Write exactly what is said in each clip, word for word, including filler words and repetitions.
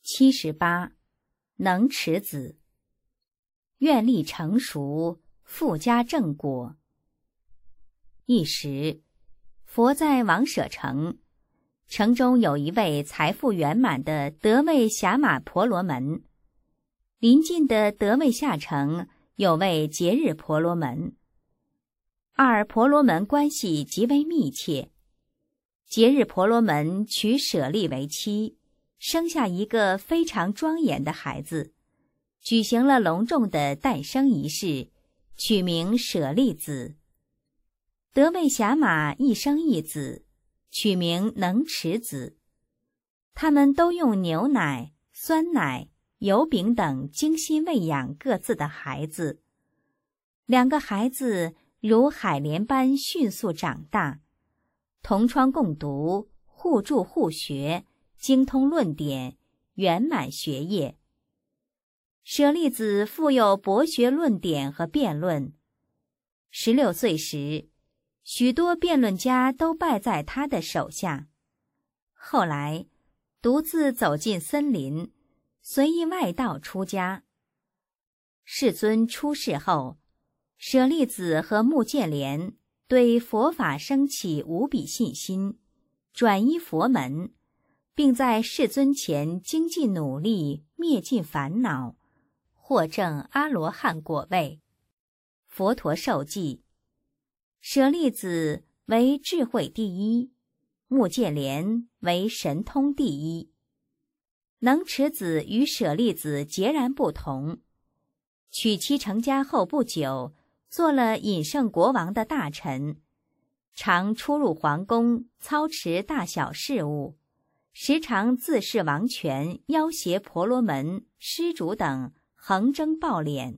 七十八，能持子。愿力成熟，富家正果。一时，佛在王舍城，城中有一位财富圆满的得味暇马婆罗门，邻近的得味下城有位节日婆罗门，二婆罗门关系极为密切。节日婆罗门娶舍利为妻，生下一个非常庄严的孩子，举行了隆重的诞生仪式，取名舍利子。得味暇马一生一子，取名能持子。他们都用牛奶、酸奶、油饼等精心喂养各自的孩子。两个孩子如海莲般迅速长大，同窗共读，互助互学，精通论点，圆满学业。舍利子富有博学论点和辩论。十六岁时，许多辩论家都拜在他的手下。后来，独自走进森林，随意外道出家。世尊出世后，舍利子和目犍连对佛法升起无比信心，转依佛门，并在世尊前精进努力，灭尽烦恼，获证阿罗汉果位。佛陀授记，舍利子为智慧第一，目犍连为神通第一。能持子与舍利子截然不同。娶妻成家后不久，做了隐圣国王的大臣，常出入皇宫，操持大小事务，时常自恃王权，要挟婆罗门、施主等，横征暴敛。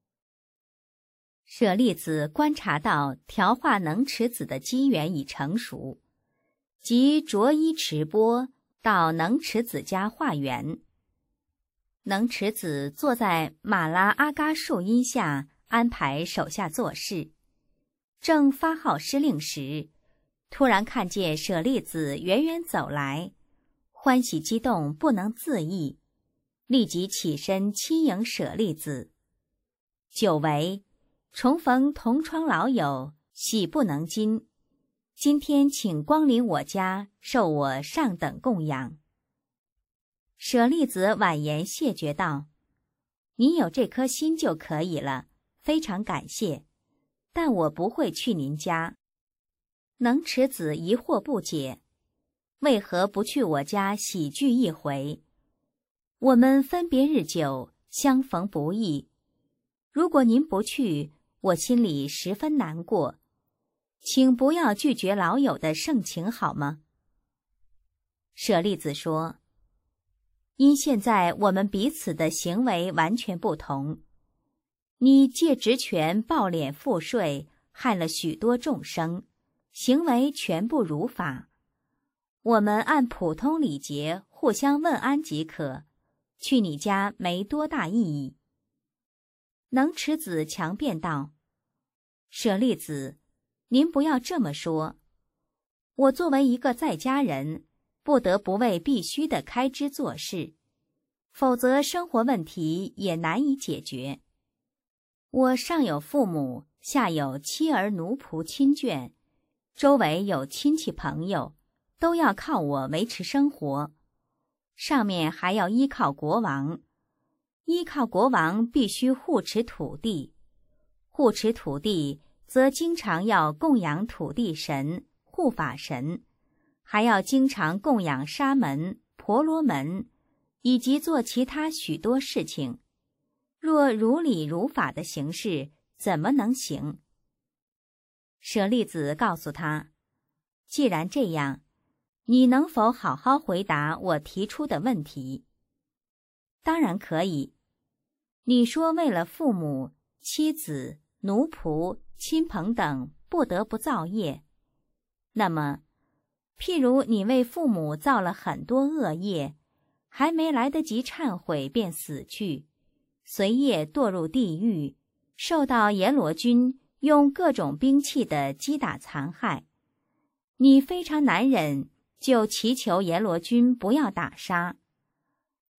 舍利子观察到调化能持子的机缘已成熟，即着衣持钵到能持子家化缘。能持子坐在马拉阿嘎树荫下，安排手下做事。正发号施令时，突然看见舍利子远远走来，欢喜激动不能自抑，立即起身亲迎舍利子。久违，重逢同窗老友，喜不能禁。今天请光临我家，受我上等供养。舍利子婉言谢绝道：“你有这颗心就可以了，非常感谢，但我不会去您家。”能持子疑惑不解，为何不去我家喜聚一回？我们分别日久，相逢不易。如果您不去，我心里十分难过，请不要拒绝老友的盛情好吗？舍利子说：“因现在我们彼此的行为完全不同，你借职权暴敛赋税，害了许多众生，行为全不如法。我们按普通礼节互相问安即可，去你家没多大意义。”能持子强辩道：“舍利子，您不要这么说。我作为一个在家人，不得不为必须的开支做事，否则生活问题也难以解决。我上有父母，下有妻儿奴仆亲眷，周围有亲戚朋友，都要靠我维持生活，上面还要依靠国王。依靠国王必须护持土地，护持土地则经常要供养土地神、护法神，还要经常供养沙门、婆罗门，以及做其他许多事情。若如理如法的行事，怎么能行？”舍利子告诉他：“既然这样，你能否好好回答我提出的问题？”“当然可以。你说为了父母、妻子、奴仆、亲朋等不得不造业，那么，譬如你为父母造了很多恶业，还没来得及忏悔便死去，随业堕入地狱，受到阎罗君用各种兵器的击打残害，你非常难忍，就祈求阎罗君不要打杀。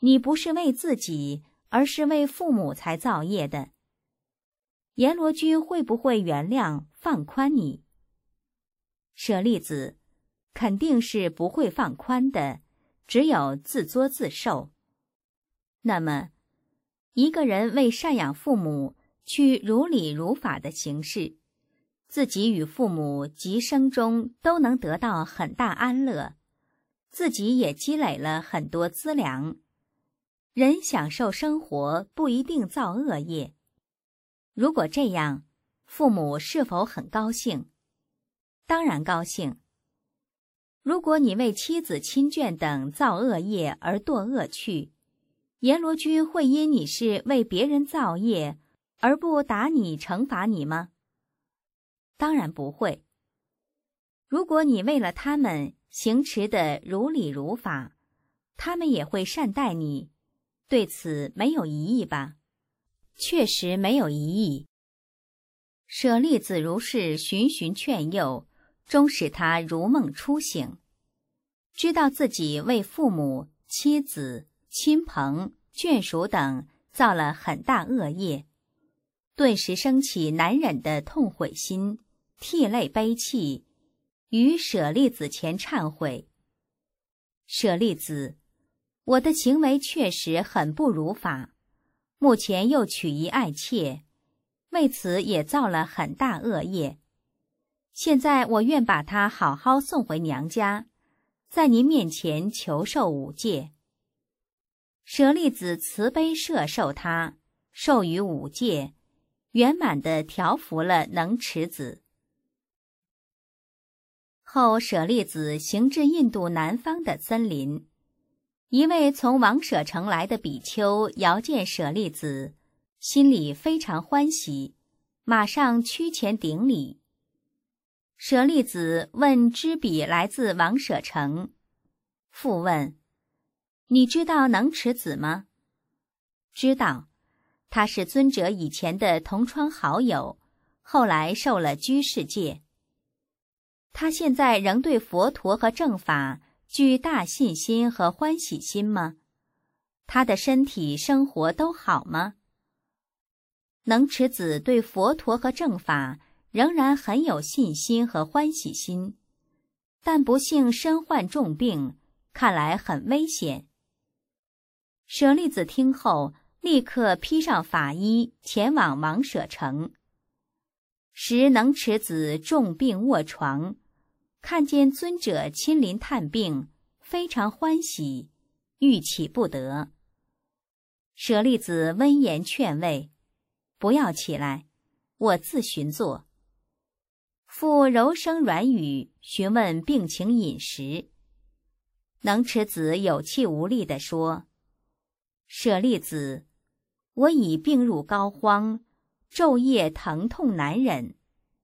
你不是为自己，而是为父母才造业的。阎罗君会不会原谅放宽你？舍利子，肯定是不会放宽的，只有自作自受。那么，一个人为赡养父母去如理如法的行事，自己与父母及生中都能得到很大安乐，自己也积累了很多资粮。人享受生活不一定造恶业。如果这样，父母是否很高兴？当然高兴。如果你为妻子亲眷等造恶业而堕恶趣，阎罗君会因你是为别人造业而不打你惩罚你吗？当然不会。如果你为了他们行持的如理如法，他们也会善待你，对此没有疑义吧？确实没有疑义。舍利子如是循循劝诱，终使他如梦初醒，知道自己为父母、妻子、亲朋、眷属等造了很大恶业，顿时升起难忍的痛悔心，涕泪悲泣，于舍利子前忏悔。舍利子，我的行为确实很不如法，目前又娶一爱妾，为此也造了很大恶业。现在我愿把她好好送回娘家，在您面前求受五戒。舍利子慈悲摄受他，授予五戒，圆满地调伏了能持子。后舍利子行至印度南方的森林，一位从王舍城来的比丘遥见舍利子，心里非常欢喜，马上屈前顶礼。舍利子问知彼来自王舍城，复问：你知道能持子吗？知道，他是尊者以前的同窗好友，后来受了居士戒。他现在仍对佛陀和正法具大信心和欢喜心吗？他的身体生活都好吗？能持子对佛陀和正法仍然很有信心和欢喜心，但不幸身患重病，看来很危险。舍利子听后，立刻披上法衣，前往王舍城。时能持子重病卧床，看见尊者亲临探病，非常欢喜，欲起不得。舍利子温言劝慰：不要起来，我自寻坐。复柔声软语询问病情饮食。能持子有气无力地说：舍利子，我已病入膏肓，昼夜疼痛难忍。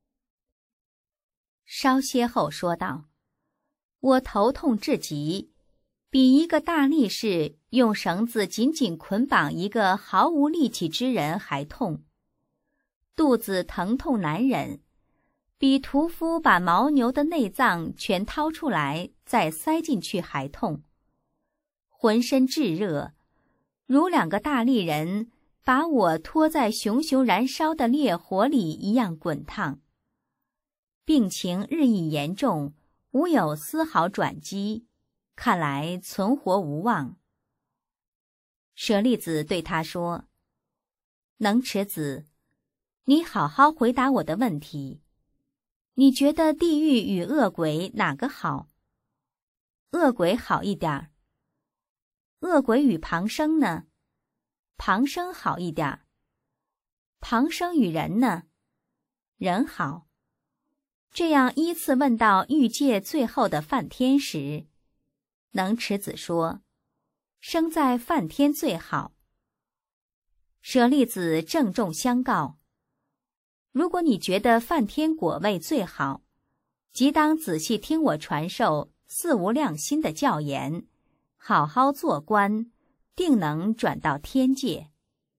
稍歇后说道：我头痛至极，比一个大力士用绳子紧紧捆绑一个毫无力气之人还痛。肚子疼痛难忍，比屠夫把牦牛的内脏全掏出来再塞进去还痛。浑身炙热，如两个大力人把我拖在熊熊燃烧的烈火里一样滚烫。病情日益严重，无有丝毫转机，看来存活无望。舍利子对他说：能持子，你好好回答我的问题。你觉得地狱与恶鬼哪个好？恶鬼好一点儿。恶鬼与旁生呢？旁生好一点儿。旁生与人呢？人好。这样依次问到欲界最后的梵天时，能持子说：生在梵天最好。舍利子郑重相告：如果你觉得梵天果位最好，即当仔细听我传授四无量心的教言，好好做官，定能转到天界。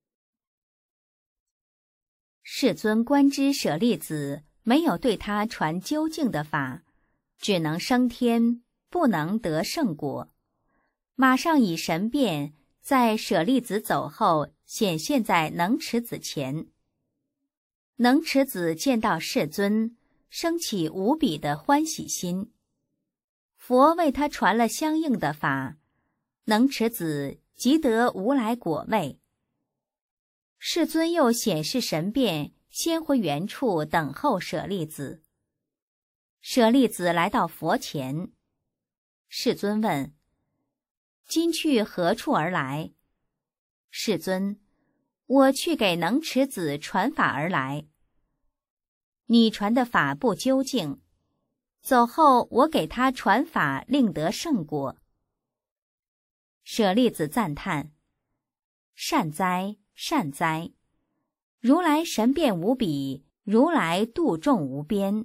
世尊观知舍利子没有对他传究竟的法，只能升天，不能得圣果，马上以神变在舍利子走后显现在能持子前。能持子见到世尊，生起无比的欢喜心。佛为他传了相应的法，能持子即得无来果位。世尊又显示神变，先回原处等候舍利子。舍利子来到佛前，世尊问：今去何处而来？世尊：我去给能持子传法而来。你传的法不究竟，走后我给他传法，令得圣果。舍利子赞叹：善哉，善哉！如来神变无比，如来度众无边。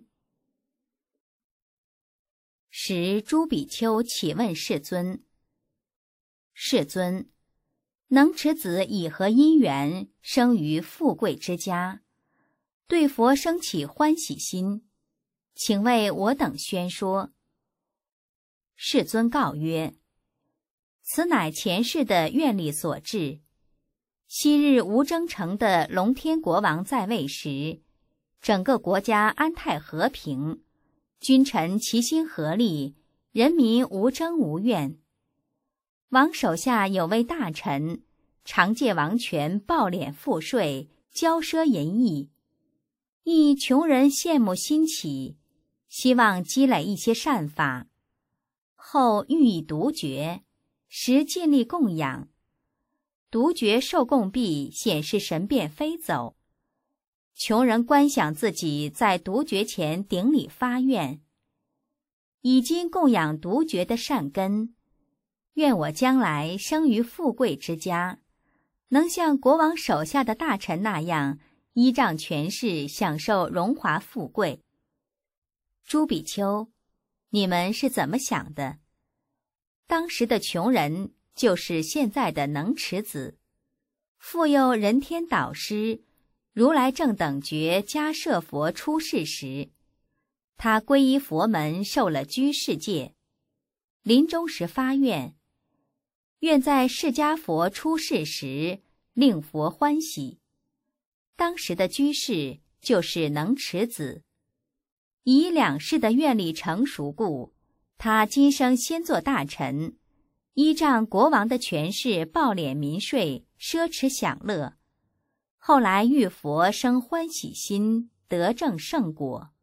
时诸比丘起问世尊：世尊，能持子以何因缘生于富贵之家，对佛生起欢喜心，请为我等宣说。世尊告曰：此乃前世的愿力所致。昔日无争城的龙天国王在位时，整个国家安泰和平，君臣齐心合力，人民无争无怨。王手下有位大臣，常借王权暴敛赋税，骄奢淫逸，亦穷人羡慕兴起，希望积累一些善法，后欲以独绝，时尽力供养。独觉受供毕，显示神变飞走。穷人观想自己在独觉前顶礼发愿：已经供养独觉的善根，愿我将来生于富贵之家，能像国王手下的大臣那样，依仗权势享受荣华富贵。诸比丘，你们是怎么想的？当时的穷人就是现在的能持子，复有人天导师，如来正等觉迦摄佛出世时，他皈依佛门，受了居士戒，临终时发愿，愿在释迦佛出世时令佛欢喜。当时的居士就是能持子，以两世的愿力成熟故，他今生先做大臣，依仗国王的权势暴敛民税，奢侈享乐，后来遇佛生欢喜心，得证圣果。